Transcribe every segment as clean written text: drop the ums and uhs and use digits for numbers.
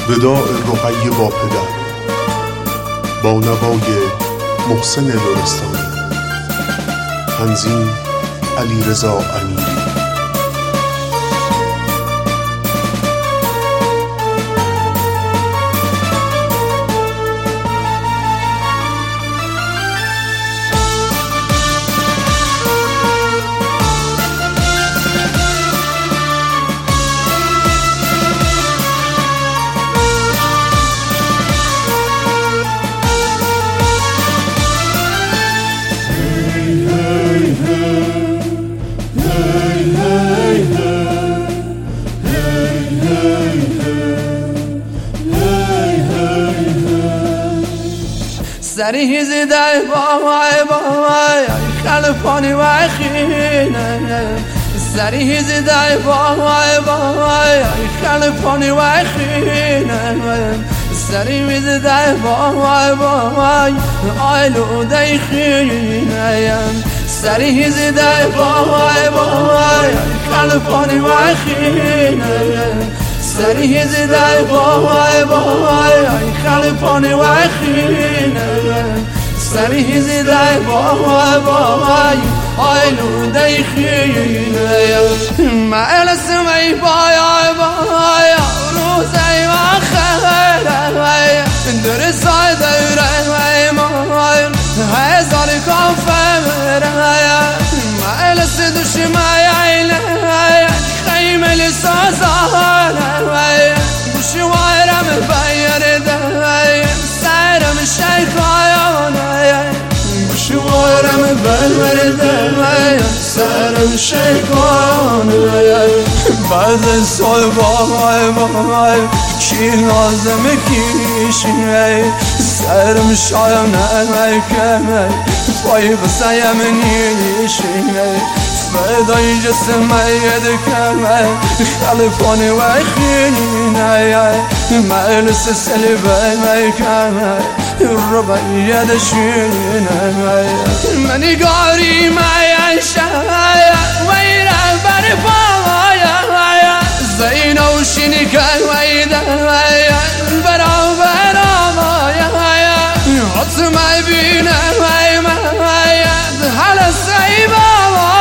وداع رقیه با پدر، با نوای محسن لرستانی. تنظیم علیرضا امیری. سری زده بای خلفانی و خینه، سری زده بای خلفانی و خینه، سری زده بای آلوده خینه، سری زده بای خلفانی و خینه، سری زده بای خلفانی و خینه، سری زده بای آلوده خینه. معل سمی بای روزی و خیره، درسای دوره مای هزار کافره، معل سدوش مایله خیمه لسازانه، گوشوارم بیرده سرم شیطانه، گوشوارم بیرده سرم شیطانه. بعد سال بای کی لازم کیشه، سرم شایم نمیکنه پای بسایم نیشه، فدای جسمي دكمه خلفوني وخيني مالس سلبي مكمه الربع دشينه مني قاري ما ينشايا ويرا برفايا زين وشني كان ويدا برا مايا عصمي بينا مايا على السيبه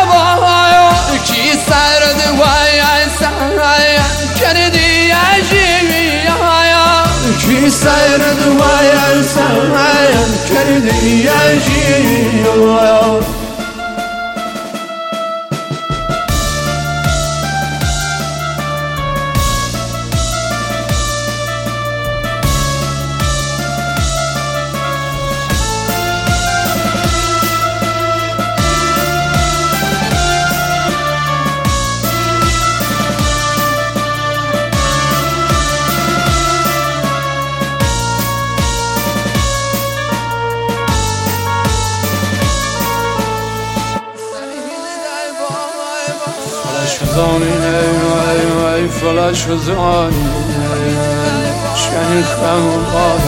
کی سرد وای سایه کردی عجیبی کی سرد وای سایه کردی عجیبی. فلاش زانی شنی خمار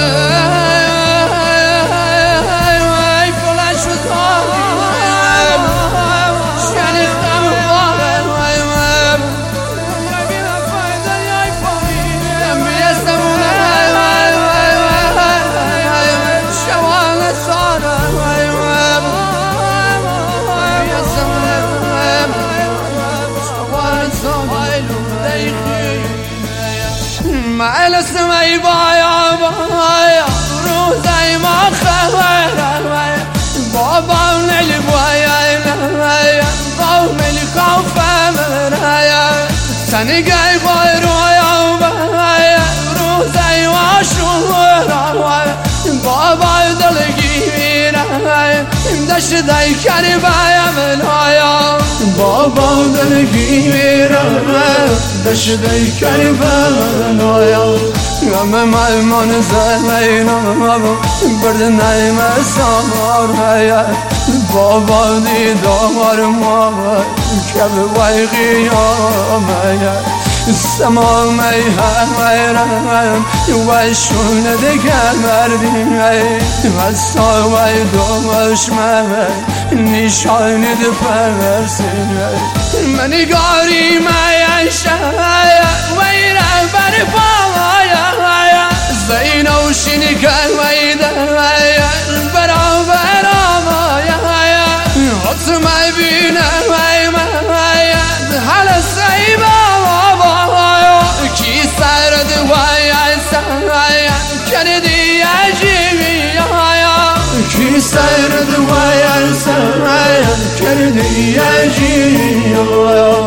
فلاش زانی شنی خمار بیا فایده یای فامی بیستمونه شوال سارا معل سمی بایا روزی ما خبره بابا نلی بایا قوم الخوف مریا سنی گای بای رویا روزی ما شورا بابا دلگیره دشت دای کری بایا منایا بابا دلگیره دشت دای کری منایا غم مایمان زمینم برد نیم سامار بابا دیدار ما که به وی قیامه سمامی همرم و شونه دگر مردیم و ساوی دومش نشان ده پرسیم منی گاری میشه ویرم برفايا زين وشنك ويدا برابر مايا عطما بينا مايا على السيبا كي سرد ويا سايا كردي عجيبي كي سرد ويا سايا كردي عجيبي